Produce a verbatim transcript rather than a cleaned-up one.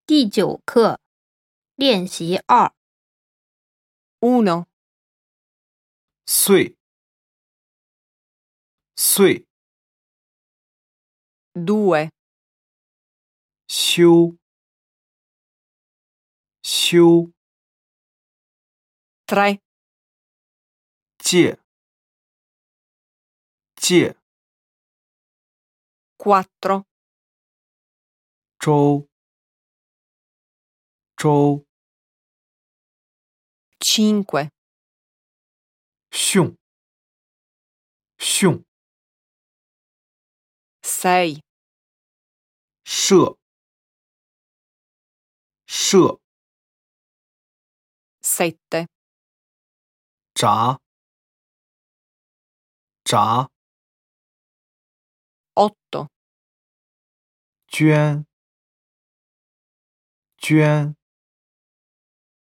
第九课练习二。 uno, 岁岁 due, 修修 tre, 借借 quattro, 周周 cinque, 凶凶 sei, 射射 sette, 炸炸 otto, 捐捐